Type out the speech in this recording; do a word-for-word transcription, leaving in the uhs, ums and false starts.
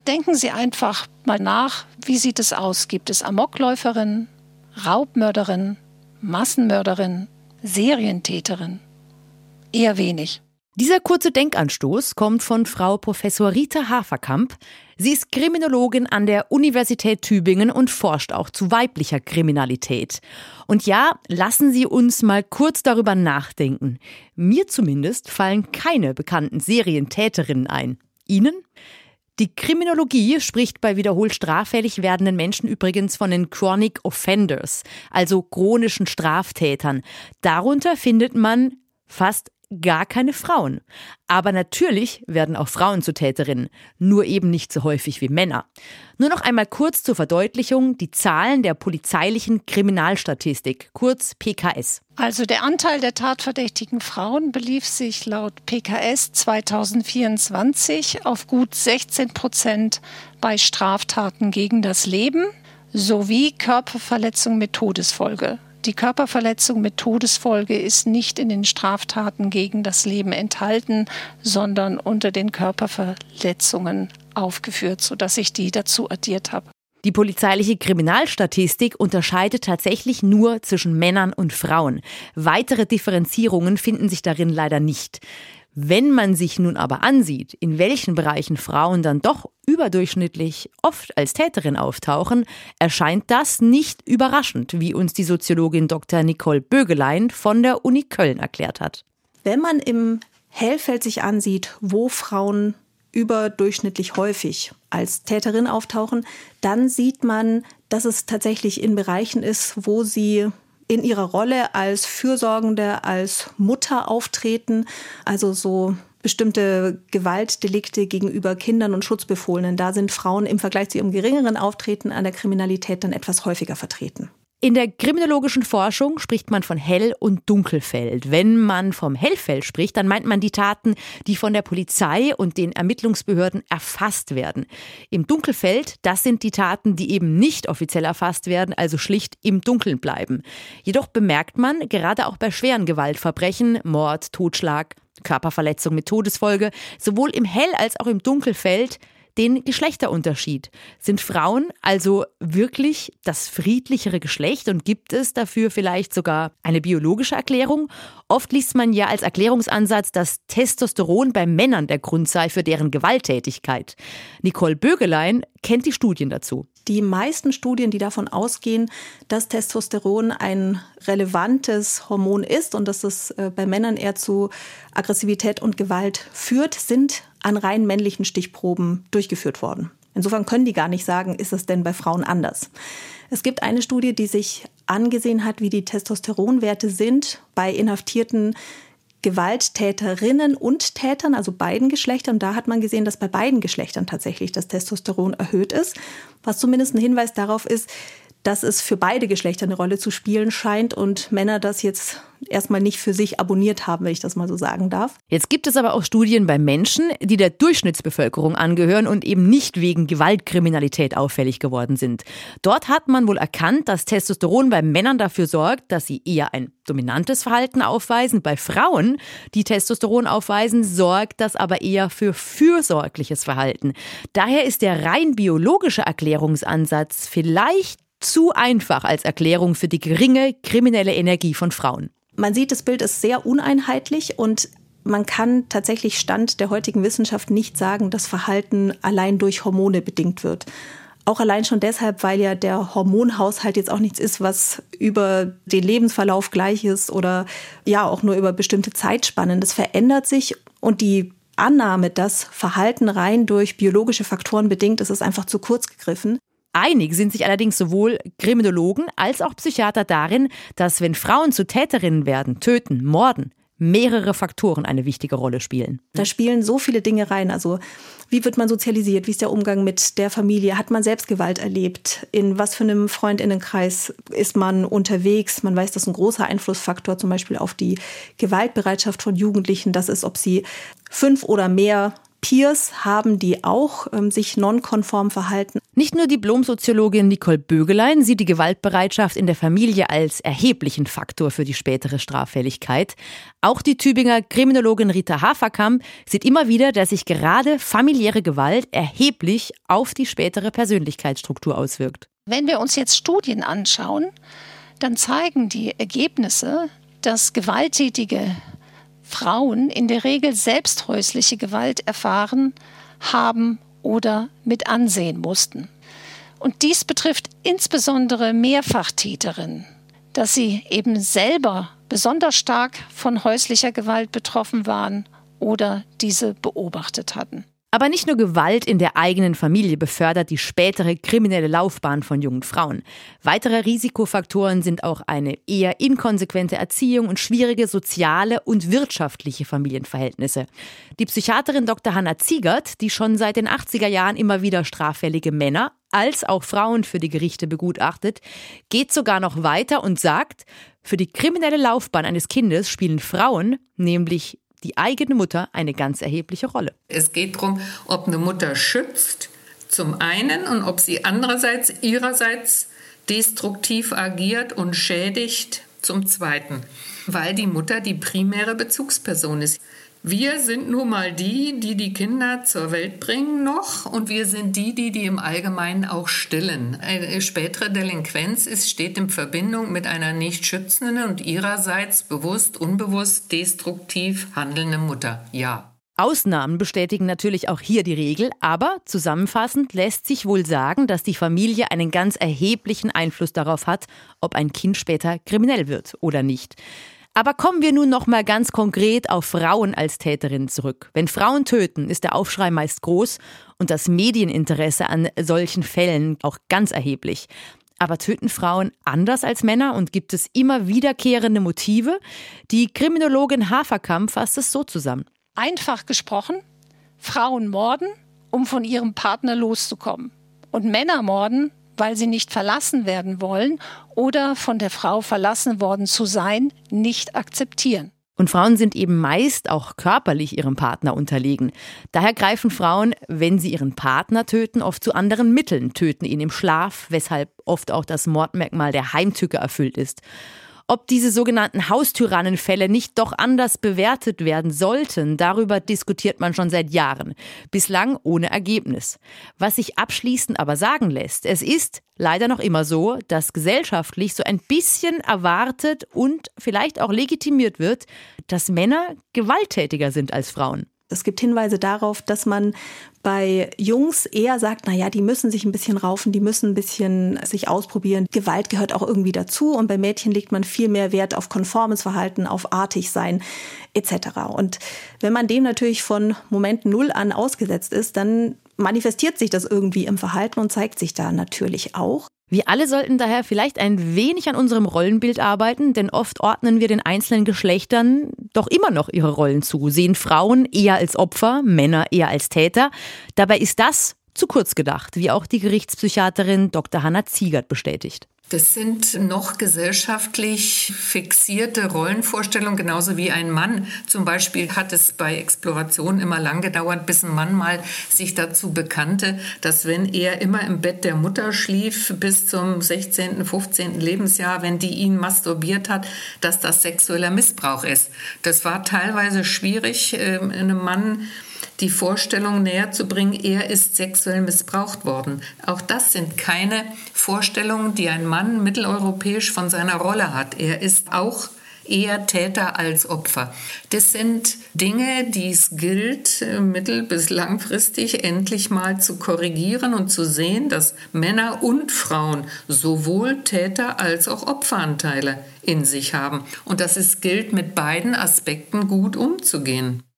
denken Sie einfach mal nach, wie sieht es aus? Gibt es Amokläuferin, Raubmörderin, Massenmörderin, Serientäterin? Eher wenig. Dieser kurze Denkanstoß kommt von Frau Professor Rita Haferkamp. Sie ist Kriminologin an der Universität Tübingen und forscht auch zu weiblicher Kriminalität. Und ja, lassen Sie uns mal kurz darüber nachdenken. Mir zumindest fallen keine bekannten Serientäterinnen ein. Ihnen? Die Kriminologie spricht bei wiederholt straffällig werdenden Menschen übrigens von den Chronic Offenders, also chronischen Straftätern. Darunter findet man fast gar keine Frauen. Aber natürlich werden auch Frauen zu Täterinnen, nur eben nicht so häufig wie Männer. Nur noch einmal kurz zur Verdeutlichung die Zahlen der polizeilichen Kriminalstatistik, kurz P K S. Also der Anteil der tatverdächtigen Frauen belief sich laut P K S zweitausendvierundzwanzig auf gut sechzehn Prozent bei Straftaten gegen das Leben sowie Körperverletzung mit Todesfolge. Die Körperverletzung mit Todesfolge ist nicht in den Straftaten gegen das Leben enthalten, sondern unter den Körperverletzungen aufgeführt, sodass ich die dazu addiert habe. Die polizeiliche Kriminalstatistik unterscheidet tatsächlich nur zwischen Männern und Frauen. Weitere Differenzierungen finden sich darin leider nicht. Wenn man sich nun aber ansieht, in welchen Bereichen Frauen dann doch überdurchschnittlich oft als Täterin auftauchen, erscheint das nicht überraschend, wie uns die Soziologin Doktor Nicole Bögelein von der Uni Köln erklärt hat. Wenn man im Hellfeld sich ansieht, wo Frauen überdurchschnittlich häufig als Täterin auftauchen, dann sieht man, dass es tatsächlich in Bereichen ist, wo sie in ihrer Rolle als Fürsorgende, als Mutter auftreten, also so bestimmte Gewaltdelikte gegenüber Kindern und Schutzbefohlenen. Da sind Frauen im Vergleich zu ihrem geringeren Auftreten an der Kriminalität dann etwas häufiger vertreten. In der kriminologischen Forschung spricht man von Hell- und Dunkelfeld. Wenn man vom Hellfeld spricht, dann meint man die Taten, die von der Polizei und den Ermittlungsbehörden erfasst werden. Im Dunkelfeld, das sind die Taten, die eben nicht offiziell erfasst werden, also schlicht im Dunkeln bleiben. Jedoch bemerkt man, gerade auch bei schweren Gewaltverbrechen, Mord, Totschlag, Körperverletzung mit Todesfolge, sowohl im Hell- als auch im Dunkelfeld, den Geschlechterunterschied. Sind Frauen also wirklich das friedlichere Geschlecht und gibt es dafür vielleicht sogar eine biologische Erklärung? Oft liest man ja als Erklärungsansatz, dass Testosteron bei Männern der Grund sei für deren Gewalttätigkeit. Nicole Bögelein kennt die Studien dazu. Die meisten Studien, die davon ausgehen, dass Testosteron ein relevantes Hormon ist und dass es bei Männern eher zu Aggressivität und Gewalt führt, sind an rein männlichen Stichproben durchgeführt worden. Insofern können die gar nicht sagen, ist es denn bei Frauen anders. Es gibt eine Studie, die sich angesehen hat, wie die Testosteronwerte sind bei inhaftierten Gewalttäterinnen und Tätern, also beiden Geschlechtern. Und da hat man gesehen, dass bei beiden Geschlechtern tatsächlich das Testosteron erhöht ist, was zumindest ein Hinweis darauf ist, dass es für beide Geschlechter eine Rolle zu spielen scheint und Männer das jetzt erstmal nicht für sich abonniert haben, wenn ich das mal so sagen darf. Jetzt gibt es aber auch Studien bei Menschen, die der Durchschnittsbevölkerung angehören und eben nicht wegen Gewaltkriminalität auffällig geworden sind. Dort hat man wohl erkannt, dass Testosteron bei Männern dafür sorgt, dass sie eher ein dominantes Verhalten aufweisen. Bei Frauen, die Testosteron aufweisen, sorgt das aber eher für fürsorgliches Verhalten. Daher ist der rein biologische Erklärungsansatz vielleicht zu einfach als Erklärung für die geringe kriminelle Energie von Frauen. Man sieht, das Bild ist sehr uneinheitlich und man kann tatsächlich Stand der heutigen Wissenschaft nicht sagen, dass Verhalten allein durch Hormone bedingt wird. Auch allein schon deshalb, weil ja der Hormonhaushalt jetzt auch nichts ist, was über den Lebensverlauf gleich ist oder ja auch nur über bestimmte Zeitspannen. Das verändert sich und die Annahme, dass Verhalten rein durch biologische Faktoren bedingt ist, ist einfach zu kurz gegriffen. Einig sind sich allerdings sowohl Kriminologen als auch Psychiater darin, dass wenn Frauen zu Täterinnen werden, töten, morden, mehrere Faktoren eine wichtige Rolle spielen. Da spielen so viele Dinge rein. Also wie wird man sozialisiert? Wie ist der Umgang mit der Familie? Hat man selbst Gewalt erlebt? In was für einem Freundinnenkreis ist man unterwegs? Man weiß, dass ein großer Einflussfaktor zum Beispiel auf die Gewaltbereitschaft von Jugendlichen das ist, ob sie fünf oder mehr Peers haben, die auch ähm, sich nonkonform verhalten. Nicht nur Diplom-Soziologin Nicole Bögelein sieht die Gewaltbereitschaft in der Familie als erheblichen Faktor für die spätere Straffälligkeit. Auch die Tübinger Kriminologin Rita Haferkamp sieht immer wieder, dass sich gerade familiäre Gewalt erheblich auf die spätere Persönlichkeitsstruktur auswirkt. Wenn wir uns jetzt Studien anschauen, dann zeigen die Ergebnisse, dass gewalttätige Frauen in der Regel selbst häusliche Gewalt erfahren haben oder mit ansehen mussten. Und dies betrifft insbesondere Mehrfachtäterinnen, dass sie eben selber besonders stark von häuslicher Gewalt betroffen waren oder diese beobachtet hatten. Aber nicht nur Gewalt in der eigenen Familie befördert die spätere kriminelle Laufbahn von jungen Frauen. Weitere Risikofaktoren sind auch eine eher inkonsequente Erziehung und schwierige soziale und wirtschaftliche Familienverhältnisse. Die Psychiaterin Doktor Hanna Ziegert, die schon seit den achtziger Jahren immer wieder straffällige Männer als auch Frauen für die Gerichte begutachtet, geht sogar noch weiter und sagt, für die kriminelle Laufbahn eines Kindes spielen Frauen, nämlich die eigene Mutter, eine ganz erhebliche Rolle. Es geht darum, ob eine Mutter schützt, zum einen, und ob sie andererseits ihrerseits destruktiv agiert und schädigt, zum zweiten. Weil die Mutter die primäre Bezugsperson ist. Wir sind nun mal die, die die Kinder zur Welt bringen noch, und wir sind die, die die im Allgemeinen auch stillen. Eine spätere Delinquenz ist, steht in Verbindung mit einer nicht schützenden und ihrerseits bewusst, unbewusst, destruktiv handelnden Mutter. Ja. Ausnahmen bestätigen natürlich auch hier die Regel, aber zusammenfassend lässt sich wohl sagen, dass die Familie einen ganz erheblichen Einfluss darauf hat, ob ein Kind später kriminell wird oder nicht. Aber kommen wir nun noch mal ganz konkret auf Frauen als Täterinnen zurück. Wenn Frauen töten, ist der Aufschrei meist groß und das Medieninteresse an solchen Fällen auch ganz erheblich. Aber töten Frauen anders als Männer und gibt es immer wiederkehrende Motive? Die Kriminologin Haferkamp fasst es so zusammen. Einfach gesprochen, Frauen morden, um von ihrem Partner loszukommen. Und Männer morden, weil sie nicht verlassen werden wollen oder von der Frau verlassen worden zu sein, nicht akzeptieren. Und Frauen sind eben meist auch körperlich ihrem Partner unterlegen. Daher greifen Frauen, wenn sie ihren Partner töten, oft zu anderen Mitteln, töten ihn im Schlaf, weshalb oft auch das Mordmerkmal der Heimtücke erfüllt ist. Ob diese sogenannten Haustyrannenfälle nicht doch anders bewertet werden sollten, darüber diskutiert man schon seit Jahren. Bislang ohne Ergebnis. Was sich abschließend aber sagen lässt, es ist leider noch immer so, dass gesellschaftlich so ein bisschen erwartet und vielleicht auch legitimiert wird, dass Männer gewalttätiger sind als Frauen. Es gibt Hinweise darauf, dass man bei Jungs eher sagt, na ja, die müssen sich ein bisschen raufen, die müssen ein bisschen sich ausprobieren. Gewalt gehört auch irgendwie dazu, und bei Mädchen legt man viel mehr Wert auf konformes Verhalten, auf artig sein et cetera. Und wenn man dem natürlich von Moment Null an ausgesetzt ist, dann manifestiert sich das irgendwie im Verhalten und zeigt sich da natürlich auch. Wir alle sollten daher vielleicht ein wenig an unserem Rollenbild arbeiten, denn oft ordnen wir den einzelnen Geschlechtern doch immer noch ihre Rollen zu, sehen Frauen eher als Opfer, Männer eher als Täter. Dabei ist das zu kurz gedacht, wie auch die Gerichtspsychiaterin Doktor Hanna Ziegert bestätigt. Das sind noch gesellschaftlich fixierte Rollenvorstellungen, genauso wie ein Mann. Zum Beispiel hat es bei Explorationen immer lang gedauert, bis ein Mann mal sich dazu bekannte, dass wenn er immer im Bett der Mutter schlief bis zum sechzehnten, fünfzehnten Lebensjahr, wenn die ihn masturbiert hat, dass das sexueller Missbrauch ist. Das war teilweise schwierig, einem Mann die Vorstellung näher zu bringen, er ist sexuell missbraucht worden. Auch das sind keine Vorstellungen, die ein Mann mitteleuropäisch von seiner Rolle hat. Er ist auch eher Täter als Opfer. Das sind Dinge, die es gilt, mittel- bis langfristig endlich mal zu korrigieren und zu sehen, dass Männer und Frauen sowohl Täter als auch Opferanteile in sich haben. Und dass es gilt, mit beiden Aspekten gut umzugehen.